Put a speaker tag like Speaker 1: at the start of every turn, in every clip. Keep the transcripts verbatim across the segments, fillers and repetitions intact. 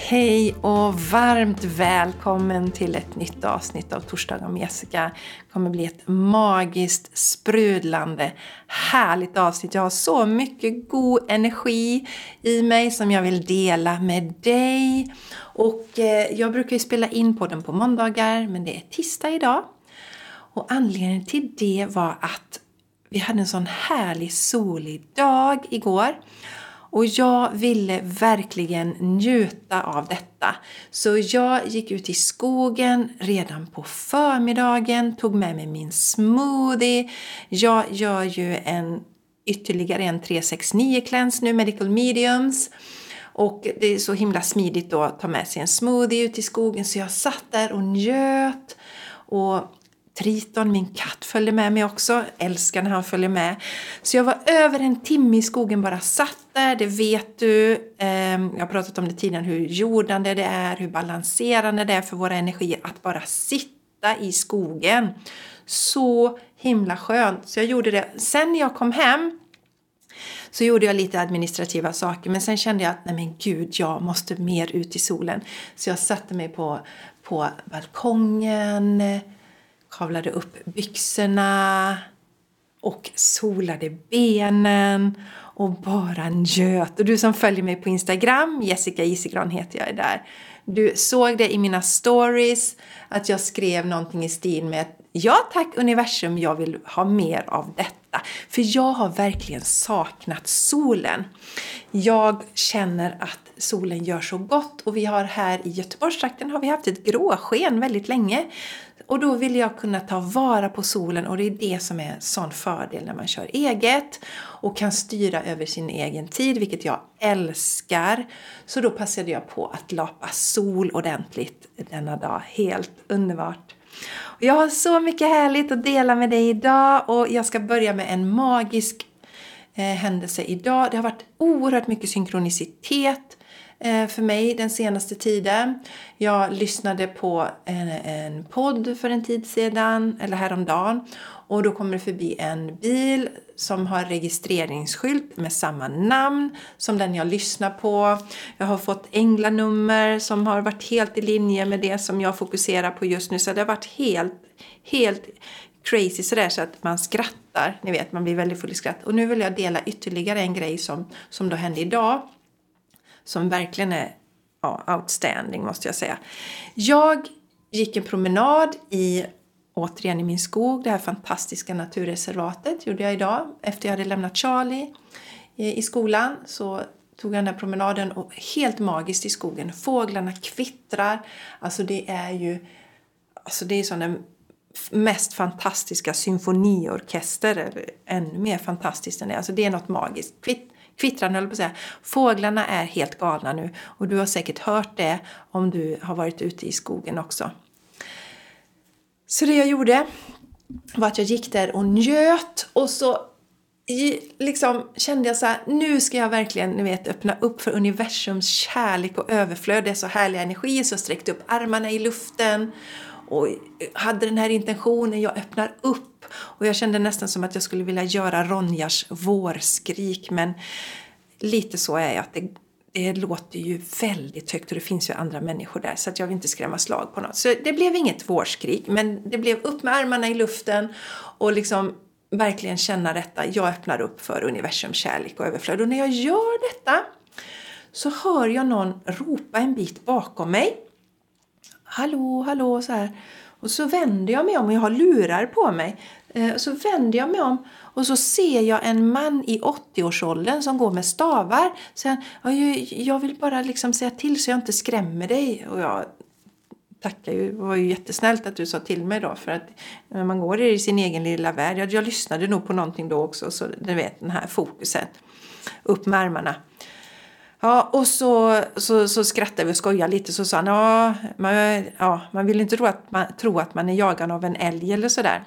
Speaker 1: Hej och varmt välkommen till ett nytt avsnitt av Torsdagar med Jessica. Det kommer bli ett magiskt, sprudlande, härligt avsnitt. Jag har så mycket god energi i mig som jag vill dela med dig. Och eh, jag brukar ju spela in podden på måndagar, men det är tisdag idag. Och anledningen till det var att vi hade en sån härlig solig dag igår. Och jag ville verkligen njuta av detta. Så jag gick ut i skogen redan på förmiddagen. Tog med mig min smoothie. Jag gör ju en ytterligare en tre sex nio cleanse nu, medical mediums. Och det är så himla smidigt då att ta med sig en smoothie ut i skogen. Så jag satt där och njöt. Och Triton, min katt, följde med mig också. Älskar när han följer med. Så jag var över en timme i skogen, bara satt där. Det vet du. Jag har pratat om det tidigare, hur jordande det är. Hur balanserande det är för våra energier att bara sitta i skogen. Så himla skönt. Så jag gjorde det. Sen när jag kom hem så gjorde jag lite administrativa saker. Men sen kände jag att nej men gud, jag måste mer ut i solen. Så jag satte mig på, på balkongen. Kavlade upp byxorna och solade benen och bara njöt. Och du som följer mig på Instagram, Jessica Isigran heter jag där. Du såg det i mina stories att jag skrev någonting i stil med ja tack universum, jag vill ha mer av detta. För jag har verkligen saknat solen. Jag känner att solen gör så gott och vi har här i Göteborgstrakten har vi haft ett gråsken väldigt länge. Och då vill jag kunna ta vara på solen och det är det som är en sån fördel när man kör eget och kan styra över sin egen tid, vilket jag älskar. Så då passade jag på att lapa sol ordentligt denna dag. Helt underbart. Jag har så mycket härligt att dela med dig idag och jag ska börja med en magisk eh, händelse idag. Det har varit oerhört mycket synkronicitet för mig den senaste tiden. Jag lyssnade på en, en podd för en tid sedan, eller häromdagen. Och då kommer det förbi en bil som har registreringsskylt med samma namn som den jag lyssnar på. Jag har fått änglanummer som har varit helt i linje med det som jag fokuserar på just nu. Så det har varit helt, helt crazy sådär så att man skrattar. Ni vet, man blir väldigt full i skratt. Och nu vill jag dela ytterligare en grej som, som då hände idag. Som verkligen är ja, outstanding måste jag säga. Jag gick en promenad i, återigen i min skog. Det här fantastiska naturreservatet gjorde jag idag. Efter jag hade lämnat Charlie i skolan så tog jag den här promenaden. Och helt magiskt i skogen. Fåglarna kvittrar. Alltså det är ju alltså det är sån den mest fantastiska symfoniorkester. Eller ännu mer fantastiskt än det. Alltså det är något magiskt. Kvitt. Kvittran, höll på att säga. Fåglarna är helt galna nu. Och du har säkert hört det om du har varit ute i skogen också. Så det jag gjorde var att jag gick där och njöt. Och så liksom kände jag så här. Nu ska jag verkligen ni vet, öppna upp för universums kärlek och överflöd. Det är så härliga energi. Så jag sträckte upp armarna i luften. Och hade den här intentionen, jag öppnar upp. Och jag kände nästan som att jag skulle vilja göra Ronjas vårskrik. Men lite så är jag att det, det låter ju väldigt högt. Och det finns ju andra människor där. Så att jag vill inte skrämma slag på något. Så det blev inget vårskrik. Men det blev upp med armarna i luften. Och liksom verkligen känna detta. Jag öppnar upp för universum, kärlek och överflöd. Och när jag gör detta så hör jag någon ropa en bit bakom mig. Hallå, hallå, så här. Och så vänder jag mig om och jag har lurar på mig. Eh, så vänder jag mig om och så ser jag en man i åttio-årsåldern som går med stavar. Så han, jag vill bara liksom säga till så jag inte skrämmer dig. Och jag tackar ju, det var ju jättesnällt att du sa till mig då. För att när man går i sin egen lilla värld. Jag, jag lyssnade nog på någonting då också. Så du vet, den här fokuset. Upp med armarna. Ja, och så, så, så skrattade vi och skojade lite. Så sa han, ja, man, ja, man vill inte tro att man, tro att man är jagad av en älg eller sådär.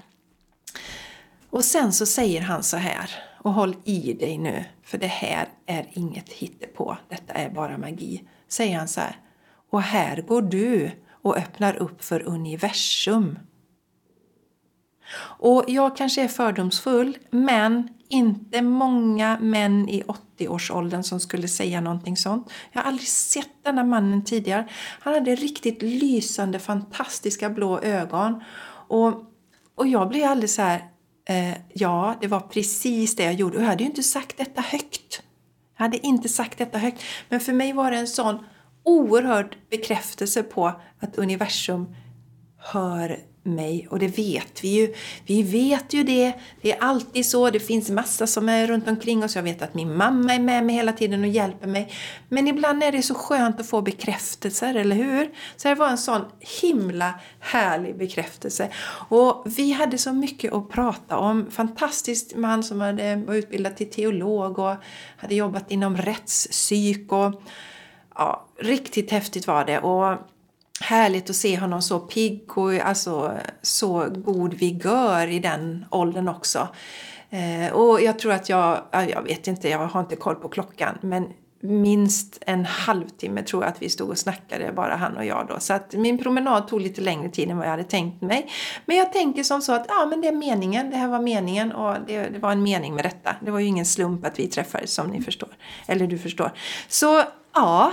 Speaker 1: Och sen så säger han så här, och håll i dig nu. För det här är inget hittepå, detta är bara magi. Säger han så här, och här går du och öppnar upp för universum. Och jag kanske är fördomsfull, men inte många män i åttio-årsåldern som skulle säga någonting sånt. Jag har aldrig sett den här mannen tidigare. Han hade riktigt lysande, fantastiska blå ögon. Och, och jag blev alldeles så här, eh, ja, det var precis det jag gjorde. Och jag hade ju inte sagt detta högt. Jag hade inte sagt detta högt. Men för mig var det en sån oerhörd bekräftelse på att universum hör mig. Och det vet vi ju. Vi vet ju det. Det är alltid så. Det finns massa som är runt omkring oss. Jag vet att min mamma är med mig hela tiden och hjälper mig. Men ibland är det så skönt att få bekräftelser, eller hur? Så det var en sån himla härlig bekräftelse. Och vi hade så mycket att prata om. Fantastisk man som hade var utbildad till teolog och hade jobbat inom rättspsyk. Och ja, riktigt häftigt var det. Och härligt att se honom så pigg och alltså så god vigör i den åldern också. Eh, och jag tror att jag, jag vet inte, jag har inte koll på klockan, men minst en halvtimme tror jag att vi stod och snackade, bara han och jag då. Så att min promenad tog lite längre tid än vad jag hade tänkt mig. Men jag tänker som så att ja, men det är meningen, det här var meningen och det, det var en mening med detta. Det var ju ingen slump att vi träffades, som ni förstår. Eller du förstår. Så ja...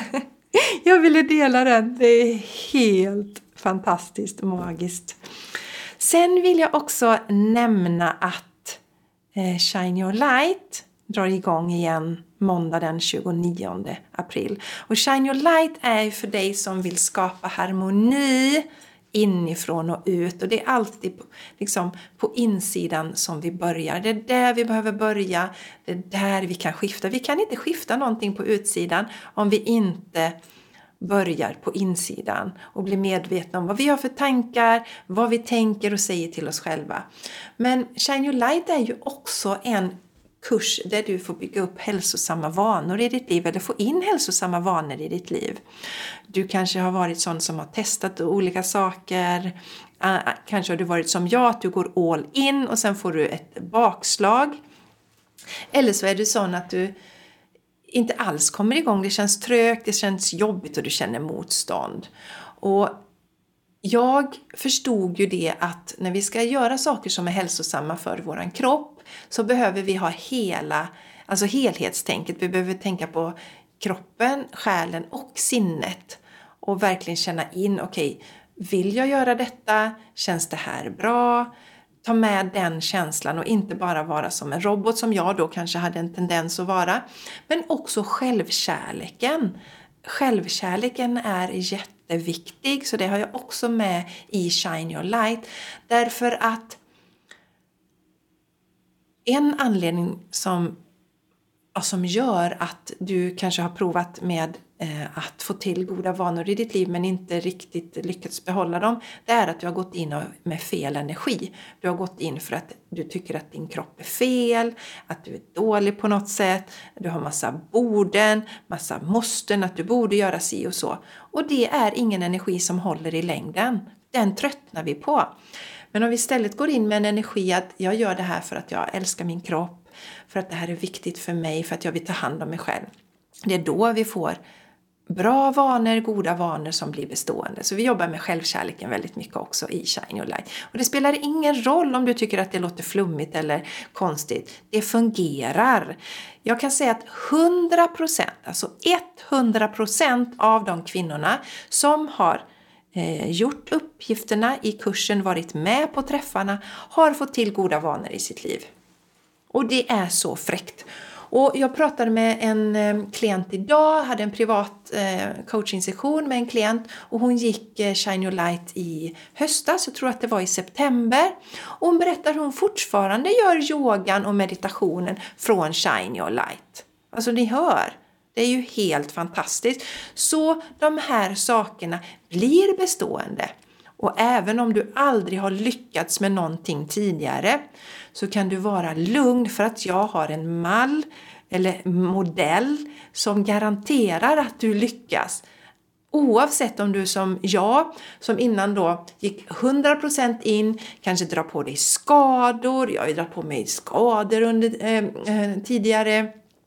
Speaker 1: Jag ville dela den. Det är helt fantastiskt magiskt. Sen vill jag också nämna att eh, Shine Your Light drar igång igen måndag den tjugonionde april. Och Shine Your Light är för dig som vill skapa harmoni inifrån och ut. Och det är alltid på, liksom, på insidan som vi börjar. Det är där vi behöver börja. Det är där vi kan skifta. Vi kan inte skifta någonting på utsidan om vi inte börjar på insidan. Och blir medvetna om vad vi har för tankar. Vad vi tänker och säger till oss själva. Men Shine Your Light är ju också en kurs där du får bygga upp hälsosamma vanor i ditt liv eller få in hälsosamma vanor i ditt liv. Du kanske har varit sån som har testat olika saker. Kanske har du varit som jag, att du går all in och sen får du ett bakslag. Eller så är du sån att du inte alls kommer igång. Det känns trögt, det känns jobbigt och du känner motstånd. Och jag förstod ju det att när vi ska göra saker som är hälsosamma för våran kropp så behöver vi ha hela, alltså helhetstänket. Vi behöver tänka på kroppen, själen och sinnet. Och verkligen känna in, okej, okay, vill jag göra detta? Känns det här bra? Ta med den känslan och inte bara vara som en robot som jag då kanske hade en tendens att vara. Men också självkärleken. Självkärleken är jätteviktig, så det har jag också med i Shine Your Light. Därför att en anledning som, som gör att du kanske har provat med eh, att få till goda vanor i ditt liv men inte riktigt lyckats behålla dem, det är att du har gått in med fel energi. Du har gått in för att du tycker att din kropp är fel, att du är dålig på något sätt, du har massa borden, massa måsten, att du borde göra si och så. Och det är ingen energi som håller i längden. Den tröttnar vi på. Men om vi istället går in med en energi att jag gör det här för att jag älskar min kropp, för att det här är viktigt för mig, för att jag vill ta hand om mig själv. Det är då vi får bra vanor, goda vanor som blir bestående. Så vi jobbar med självkärleken väldigt mycket också i Shine Your Light. Och det spelar ingen roll om du tycker att det låter flummigt eller konstigt. Det fungerar. Jag kan säga att hundra procent, alltså hundra procent av de kvinnorna som har Eh, gjort uppgifterna i kursen, varit med på träffarna, har fått till goda vanor i sitt liv. Och det är så fräckt. Och jag pratade med en eh, klient idag, hade en privat eh, coaching-session med en klient och hon gick eh, Shine Your Light i höstas, jag tror att det var i september. Och hon berättar att hon fortfarande gör yogan och meditationen från Shine Your Light. Alltså ni hör. Det är ju helt fantastiskt. Så de här sakerna blir bestående. Och även om du aldrig har lyckats med någonting tidigare så kan du vara lugn för att jag har en mall eller modell som garanterar att du lyckas. Oavsett om du som jag, som innan då gick hundra procent in, kanske drar på dig skador. Jag har ju dragit på mig skador under eh, eh, tidigare.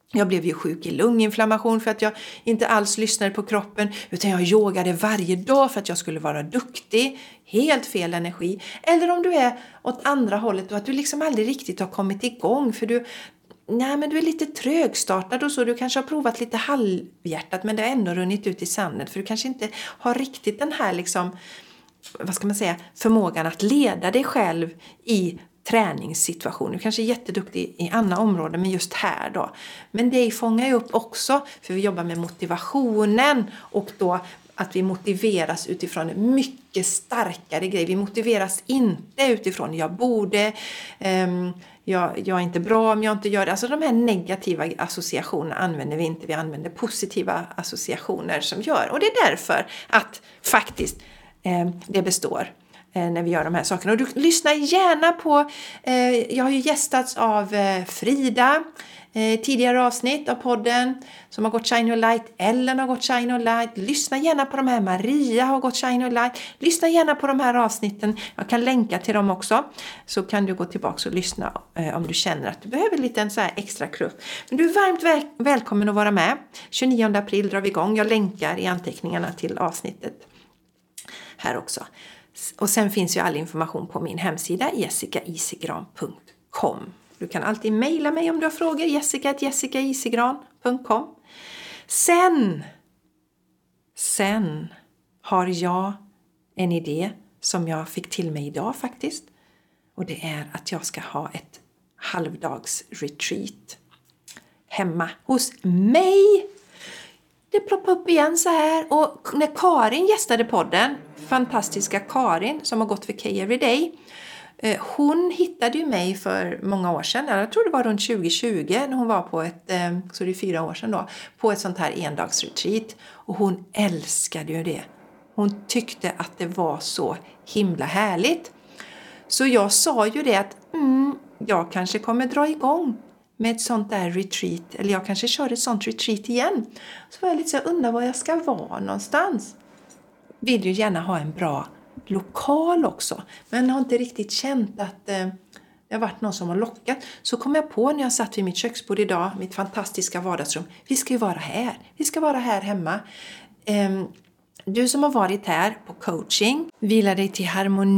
Speaker 1: Jag blev ju sjuk i lunginflammation för att jag inte alls lyssnade på kroppen, utan jag yogade varje dag för att jag skulle vara duktig. Helt fel energi. Eller om du är åt andra hållet och att du liksom aldrig riktigt har kommit igång för du, nej, men du är lite trögstartad och så. Du kanske har provat lite halvhjärtat men det har ändå runnit ut i sanden för du kanske inte har riktigt den här liksom, vad ska man säga, förmågan att leda dig själv i träningssituation. Du kanske är jätteduktig i andra områden men just här då. Men det fångar ju upp också för vi jobbar med motivationen och då att vi motiveras utifrån en mycket starkare grej. Vi motiveras inte utifrån jag borde, um, jag, jag är inte bra om jag inte gör det. Alltså de här negativa associationerna använder vi inte. Vi använder positiva associationer som gör. Och det är därför att faktiskt um, det består när vi gör de här sakerna. Och du lyssnar gärna på, eh, jag har ju gästats av eh, Frida, eh, tidigare avsnitt av podden som har gått Shine Your Light. Ellen har gått Shine Your Light. Lyssna gärna på de här. Maria har gått Shine Your Light. Lyssna gärna på de här avsnitten. Jag kan länka till dem också. Så kan du gå tillbaka och lyssna eh, om du känner att du behöver lite en så här extra kruff. Men du är varmt väl- välkommen att vara med. tjugonionde april drar vi igång. Jag länkar i anteckningarna till avsnittet här också. Och sen finns ju all information på min hemsida jessica isigran punkt com. Du kan alltid mejla mig om du har frågor. jessica at jessica isigran punkt com. Sen, sen har jag en idé som jag fick till mig idag faktiskt. Och det är att jag ska ha ett halvdags retreat hemma hos mig. Det ploppar upp igen så här. Och när Karin gästade podden, fantastiska Karin som har gått för K Everyday. Hon hittade ju mig för många år sedan. Jag tror det var runt tjugo tjugo när hon var på ett, så det är fyra år sedan då, på ett sånt här endagsretreat. Och hon älskade ju det. Hon tyckte att det var så himla härligt. Så jag sa ju det att mm, jag kanske kommer dra igång med ett sånt där retreat. Eller jag kanske kör ett sånt retreat igen. Så var jag lite så undrar var jag ska vara någonstans. Vill ju gärna ha en bra lokal också. Men har inte riktigt känt att eh, det har varit någon som har lockat. Så kom jag på när jag satt vid mitt köksbord idag. Mitt fantastiska vardagsrum. Vi ska ju vara här. Vi ska vara här hemma. Eh, Du som har varit här på coaching, vila dig till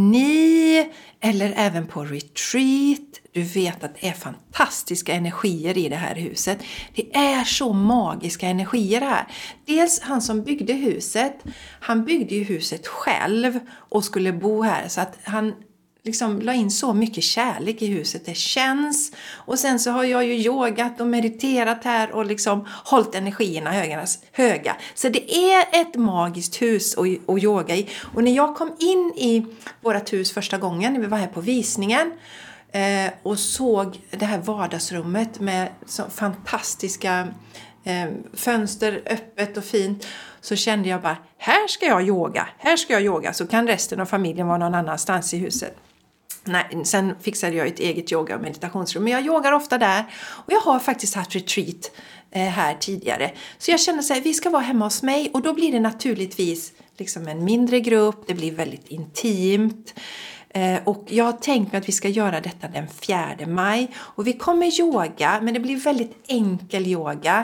Speaker 1: harmoni eller även på retreat. Du vet att det är fantastiska energier i det här huset. Det är så magiska energier här. Dels han som byggde huset, han byggde ju huset själv och skulle bo här. Så att han liksom la in så mycket kärlek i huset. Det känns. Och sen så har jag ju yogat och mediterat här och liksom hållit energierna höga. Så det är ett magiskt hus att, att yoga i. Och när jag kom in i vårt hus första gången, när vi var här på visningen eh, och såg det här vardagsrummet med så fantastiska eh, fönster öppet och fint, så kände jag bara, här ska jag yoga, här ska jag yoga. Så kan resten av familjen vara någon annanstans i huset. Nej, sen fixade jag ett eget yoga- och meditationsrum. Men jag yogar ofta där. Och jag har faktiskt haft retreat eh, här tidigare. Så jag känner så här, vi ska vara hemma hos mig. Och då blir det naturligtvis liksom en mindre grupp. Det blir väldigt intimt. Eh, och jag har tänkt mig att vi ska göra detta den fjärde maj. Och vi kommer yoga, men det blir väldigt enkel yoga.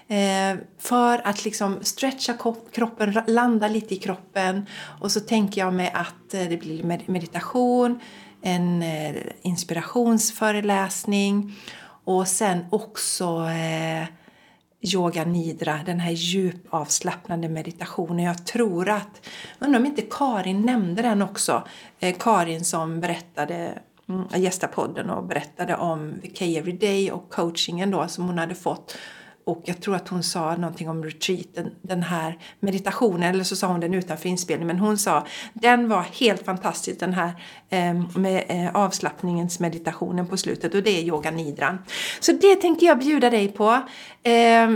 Speaker 1: Eh, för att liksom stretcha kroppen, landa lite i kroppen. Och så tänker jag mig att eh, det blir meditation, en eh, inspirationsföreläsning och sen också eh, yoga nidra, den här djupavslappnande meditationen. Jag tror att, undrar om inte Karin nämnde den också, eh, Karin som berättade, mm, gästade podden och berättade om K Everyday och coachingen då som hon hade fått. Och jag tror att hon sa någonting om retreaten, den här meditationen, eller så sa hon den utanför inspelningen. Men hon sa, den var helt fantastisk, den här eh, med eh, avslappningens meditationen på slutet. Och det är yoga nidran. Så det tänkte jag bjuda dig på. Eh,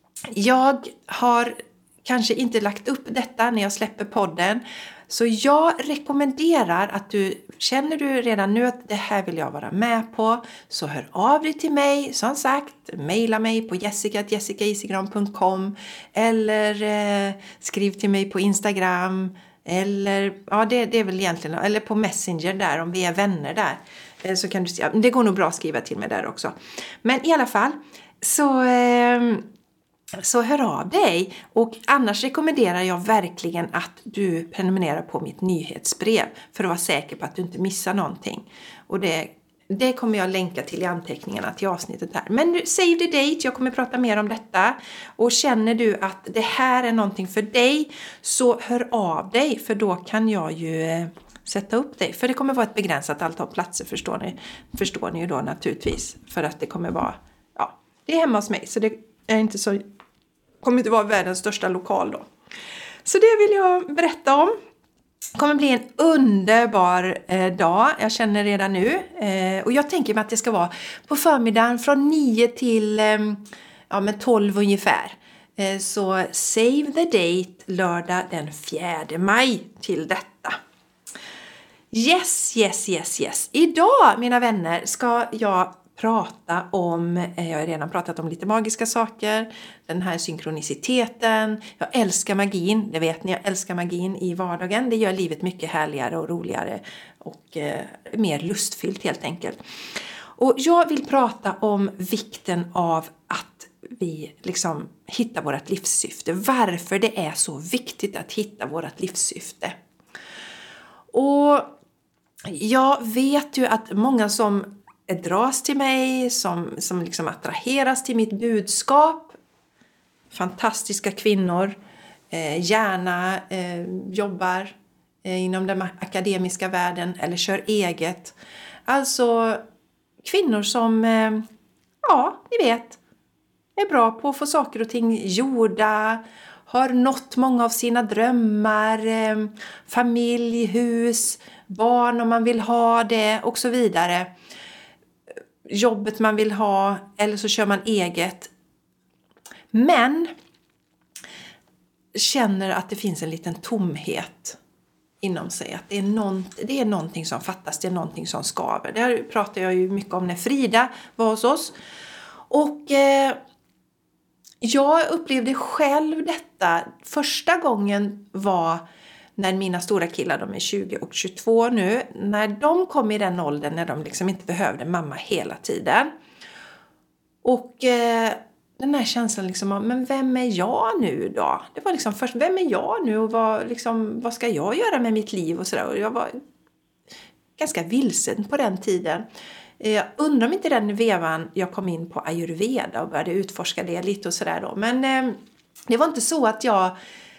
Speaker 1: jag har kanske inte lagt upp detta när jag släpper podden. Så jag rekommenderar att du, känner du redan nu att det här vill jag vara med på, så hör av dig till mig, som sagt, mejla mig på jessica at jessica isigran punkt com eller eh, skriv till mig på Instagram eller, ja det, det är väl egentligen, eller på Messenger där om vi är vänner där, eh, så kan du se, det går nog bra att skriva till mig där också. Men i alla fall, så, eh, så hör av dig. Och annars rekommenderar jag verkligen att du prenumererar på mitt nyhetsbrev. För att vara säker på att du inte missar någonting. Och det Det kommer jag länka till i anteckningarna till avsnittet här. Men save the date, jag kommer prata mer om detta. Och känner du att det här är någonting för dig, så hör av dig. För då kan jag ju eh, sätta upp dig. För det kommer vara ett begränsat antal platser, förstår ni, förstår ni ju då naturligtvis. För att det kommer vara, ja, det är hemma hos mig. Så det är inte så, kommer inte vara världens största lokal då. Så det vill jag berätta om. Det kommer bli en underbar eh, dag, jag känner redan nu. Eh, och jag tänker mig att det ska vara på förmiddagen från nio till eh, ja, men tolv ungefär. Eh, så save the date lördag den fjärde maj till detta. Yes, yes, yes, yes. Idag, mina vänner, ska jag prata om, jag har redan pratat om lite magiska saker, den här synkroniciteten. Jag älskar magin, det vet ni, jag älskar magin i vardagen. Det gör livet mycket härligare och roligare och eh, mer lustfyllt helt enkelt. Och jag vill prata om vikten av att vi liksom hittar vårt livssyfte. Varför det är så viktigt att hitta vårt livssyfte. Och jag vet ju att många som dras till mig, som, som liksom attraheras till mitt budskap. Fantastiska kvinnor, eh, gärna eh, jobbar eh, inom den akademiska världen eller kör eget. Alltså kvinnor som, eh, ja, ni vet, är bra på att få saker och ting gjorda, har nått många av sina drömmar, eh, familj, hus, barn om man vill ha det och så vidare. Jobbet man vill ha, eller så kör man eget. Men känner att det finns en liten tomhet inom sig. Att det är, någon, det är någonting som fattas, det är någonting som skaver. Det här pratar jag ju mycket om när Frida var hos oss. Och eh, jag upplevde själv detta. Första gången var när mina stora killar, de är tjugo och tjugotvå nu, när de kom i den åldern när de liksom inte behövde mamma hela tiden. Och eh, den här känslan liksom av, men vem är jag nu då? Det var liksom först, vem är jag nu och vad, liksom, vad ska jag göra med mitt liv och sådär. Och jag var ganska vilsen på den tiden. Jag undrar om inte den vevan jag kom in på ayurveda och började utforska det lite och sådär då. Men eh, det var inte så att jag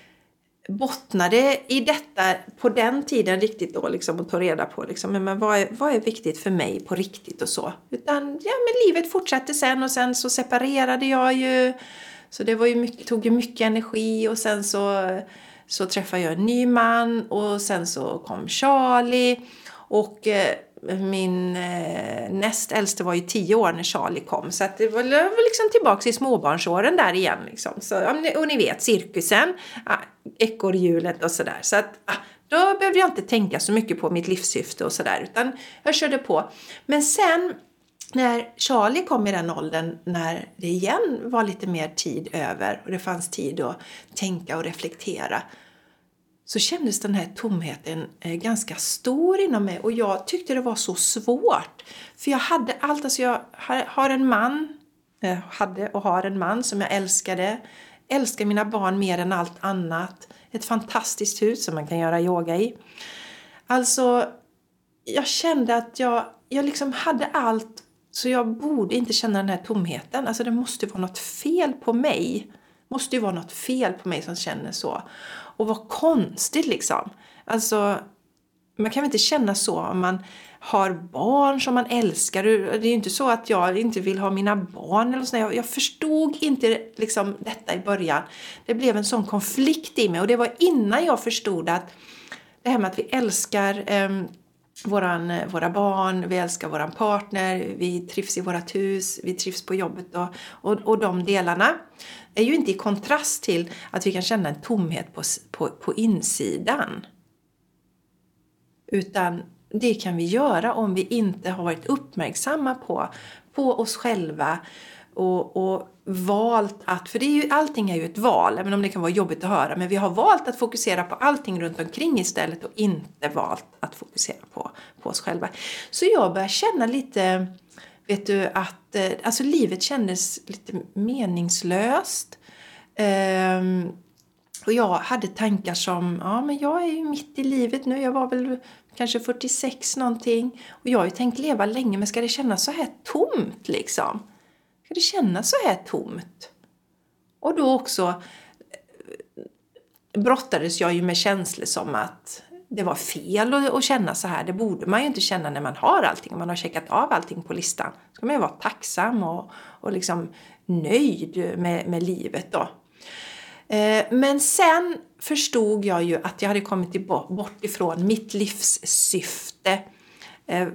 Speaker 1: bottnade i detta på den tiden riktigt då liksom och tog reda på liksom, men vad är, vad är viktigt för mig på riktigt och så. Utan ja, men livet fortsatte sen och sen så separerade jag ju. Så det var ju mycket, tog ju mycket energi och sen så, så träffade jag en ny man och sen så kom Charlie och eh, min eh, näst äldste var ju tio år när Charlie kom. Så att det var, det var liksom tillbaka i småbarnsåren där igen. Liksom. Så, och ni vet, cirkusen, ah, ekorrhjulet och sådär. Så att ah, då behövde jag inte tänka så mycket på mitt livssyfte och sådär. Utan jag körde på. Men sen när Charlie kom i den åldern, när det igen var lite mer tid över. Och det fanns tid att tänka och reflektera. Så kändes den här tomheten eh, ganska stor inom mig. Och jag tyckte det var så svårt. För jag hade allt. Alltså jag har en man. Eh, hade och har en man som jag älskade. Älskar mina barn mer än allt annat. Ett fantastiskt hus som man kan göra yoga i. Alltså jag kände att jag, jag liksom hade allt. Så jag borde inte känna den här tomheten. Alltså det måste vara något fel på mig. Måste ju vara något fel på mig som känner så. Och vad konstigt liksom. Alltså, man kan väl inte känna så om man har barn som man älskar. Det är ju inte så att jag inte vill ha mina barn. Eller så. Jag, jag förstod inte liksom detta i början. Det blev en sån konflikt i mig. Och det var innan jag förstod att det här med att vi älskar eh, våran, våra barn. Vi älskar våran partner. Vi trivs i vårat hus. Vi trivs på jobbet och, och, och de delarna. Är ju inte i kontrast till att vi kan känna en tomhet på, på, på insidan. Utan det kan vi göra om vi inte har varit uppmärksamma på, på oss själva. Och, och valt att, för det är ju, allting är ju ett val, även om det kan vara jobbigt att höra. Men vi har valt att fokusera på allting runt omkring istället och inte valt att fokusera på, på oss själva. Så jag börjar känna lite vet du att eh, alltså livet kändes lite meningslöst. Ehm, och jag hade tankar som, ja men jag är ju mitt i livet nu, jag var väl kanske fyrtiosex någonting. Och jag har ju tänkt leva länge, men ska det kännas så här tomt liksom? Ska det kännas så här tomt? Och då också brottades jag ju med känslor som att det var fel att känna så här. Det borde man ju inte känna när man har allting. Om man har checkat av allting på listan. Så ska man ju vara tacksam och, och liksom nöjd med, med livet då. Eh, men sen förstod jag ju att jag hade kommit bort ifrån mitt livssyfte. Eh,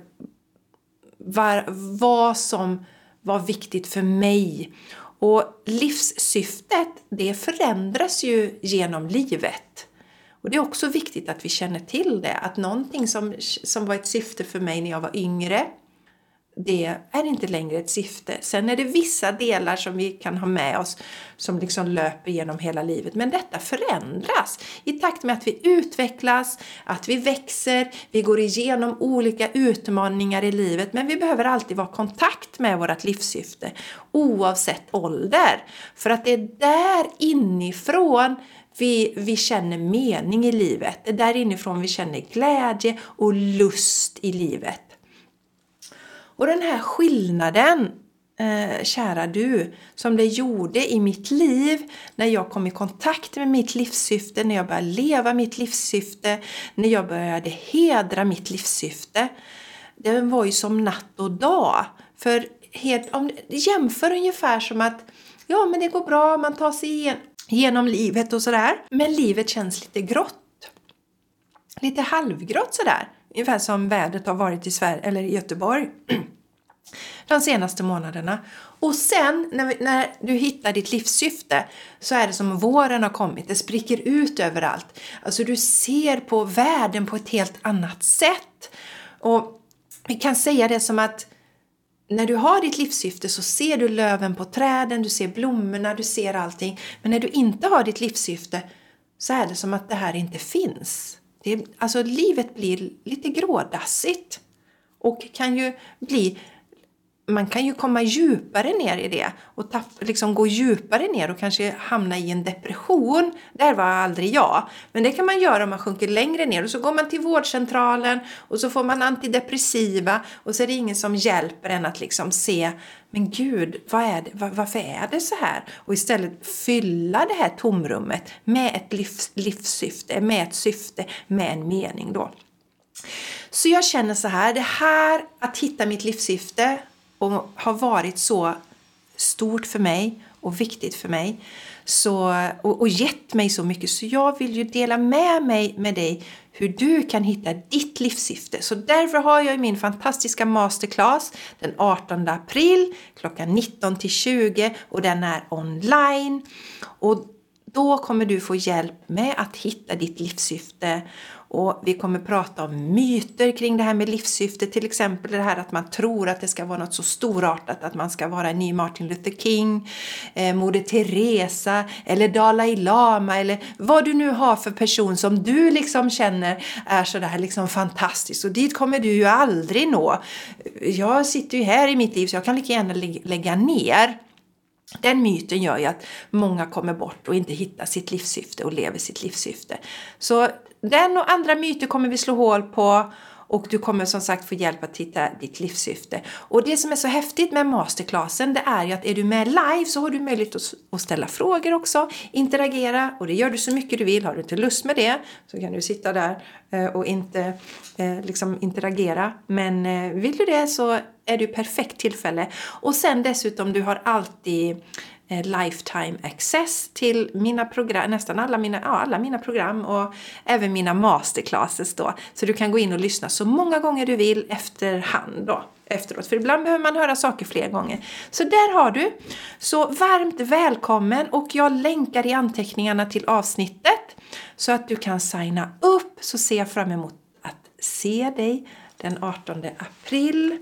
Speaker 1: var, vad som var viktigt för mig. Och livssyftet, det förändras ju genom livet. Och det är också viktigt att vi känner till det. Att någonting som, som var ett syfte för mig när jag var yngre, det är inte längre ett syfte. Sen är det vissa delar som vi kan ha med oss som liksom löper genom hela livet. Men detta förändras i takt med att vi utvecklas, att vi växer, vi går igenom olika utmaningar i livet. Men vi behöver alltid vara i kontakt med vårt livssyfte oavsett ålder. För att det är där inifrån vi, vi känner mening i livet. Det är där inifrån vi känner glädje och lust i livet. Och den här skillnaden, eh, kära du, som det gjorde i mitt liv när jag kom i kontakt med mitt livssyfte, när jag började leva mitt livssyfte, när jag började hedra mitt livssyfte, det var ju som natt och dag. För helt, om, jämför ungefär som att ja, men det går bra, man tar sig igen, genom livet och sådär. Men livet känns lite grått. Lite halvgrått sådär. Ungefär som vädret har varit i Sverige eller i Göteborg de senaste månaderna. Och sen när, vi, när du hittar ditt livssyfte så är det som våren har kommit. Det spricker ut överallt. Alltså du ser på världen på ett helt annat sätt. Och vi kan säga det som att när du har ditt livssyfte så ser du löven på träden, du ser blommorna, du ser allting. Men när du inte har ditt livssyfte så är det som att det här inte finns. Det är, alltså livet blir lite grådassigt och kan ju bli, man kan ju komma djupare ner i det och tapp, liksom gå djupare ner och kanske hamna i en depression. Där var aldrig jag. Men det kan man göra om man sjunker längre ner och så går man till vårdcentralen och så får man antidepressiva och så är det ingen som hjälper en att liksom se, men gud, vad är det, var, varför är det så här? Och istället fylla det här tomrummet med ett livs, livssyfte, med ett syfte, med en mening då. Så jag känner så här, det här att hitta mitt livssyfte och har varit så stort för mig och viktigt för mig så, och, och gett mig så mycket. Så jag vill ju dela med mig med dig hur du kan hitta ditt livssyfte. Så därför har jag min fantastiska masterclass den artonde april klockan nitton till tjugo och den är online. Och då kommer du få hjälp med att hitta ditt livssyfte. Och vi kommer prata om myter kring det här med livssyfte. Till exempel det här att man tror att det ska vara något så storartat. Att man ska vara en ny Martin Luther King, eh, Moder Teresa eller Dalai Lama. Eller vad du nu har för person som du liksom känner är så där liksom fantastisk. Och dit kommer du ju aldrig nå. Jag sitter ju här i mitt liv så jag kan lika gärna lä- lägga ner. Den myten gör ju att många kommer bort och inte hittar sitt livssyfte och lever sitt livssyfte. Så den och andra myter kommer vi slå hål på och du kommer som sagt få hjälp att hitta ditt livssyfte. Och det som är så häftigt med masterclassen det är ju att är du med live så har du möjlighet att ställa frågor också, interagera och det gör du så mycket du vill. Har du inte lust med det så kan du sitta där och inte liksom interagera. Men vill du det så är det perfekt tillfälle. Och sen dessutom du har alltid lifetime access till mina program, nästan alla mina, ja, alla mina program och även mina masterclasses då. Så du kan gå in och lyssna så många gånger du vill efterhand då, efteråt. För ibland behöver man höra saker fler gånger. Så där har du. Så varmt välkommen och jag länkar i anteckningarna till avsnittet så att du kan signa upp. Så ser jag fram emot att se dig den artonde april.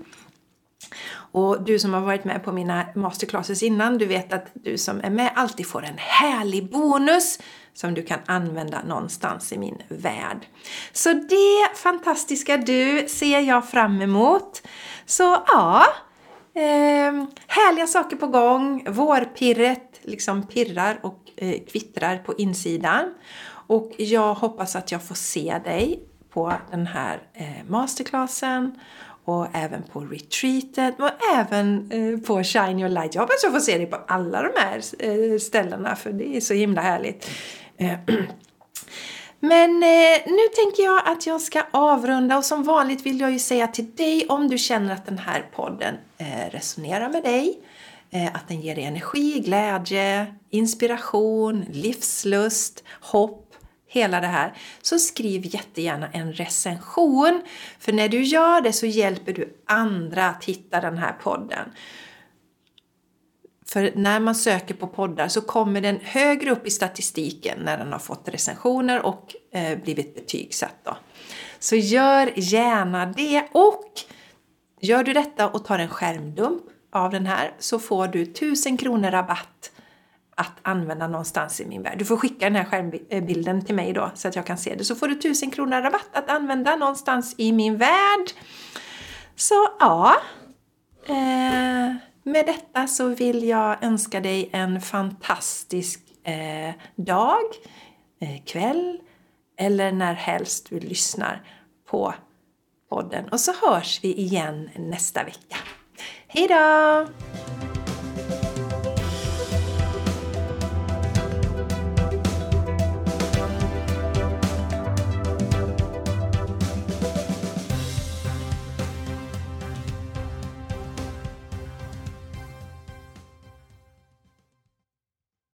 Speaker 1: Och du som har varit med på mina masterclasses innan, du vet att du som är med alltid får en härlig bonus som du kan använda någonstans i min värld. Så det fantastiska du ser jag fram emot. Så ja, Eh, härliga saker på gång. Vårpirret liksom pirrar och eh, kvittrar på insidan. Och jag hoppas att jag får se dig på den här eh, masterclassen. Och även på retreatet. Och även eh, på Shine Your Light. Jag hoppas jag får se dig på alla de här eh, ställena. För det är så himla härligt. Eh, Men eh, nu tänker jag att jag ska avrunda. Och som vanligt vill jag ju säga till dig. Om du känner att den här podden eh, resonerar med dig. Eh, att den ger dig energi, glädje, inspiration, livslust, hopp. Hela det här. Så skriv jättegärna en recension. För när du gör det så hjälper du andra att hitta den här podden. För när man söker på poddar så kommer den högre upp i statistiken när den har fått recensioner och eh, blivit betygsatt då. Så gör gärna det, och gör du detta och tar en skärmdump av den här så får du tusen kronor rabatt att använda någonstans i min värld. Du får skicka den här skärmbilden till mig då så att jag kan se det. Så får du tusen kronor rabatt att använda någonstans i min värld. Så ja, eh, med detta så vill jag önska dig en fantastisk eh, dag, eh, kväll eller när helst du lyssnar på podden. Och så hörs vi igen nästa vecka. Hej då!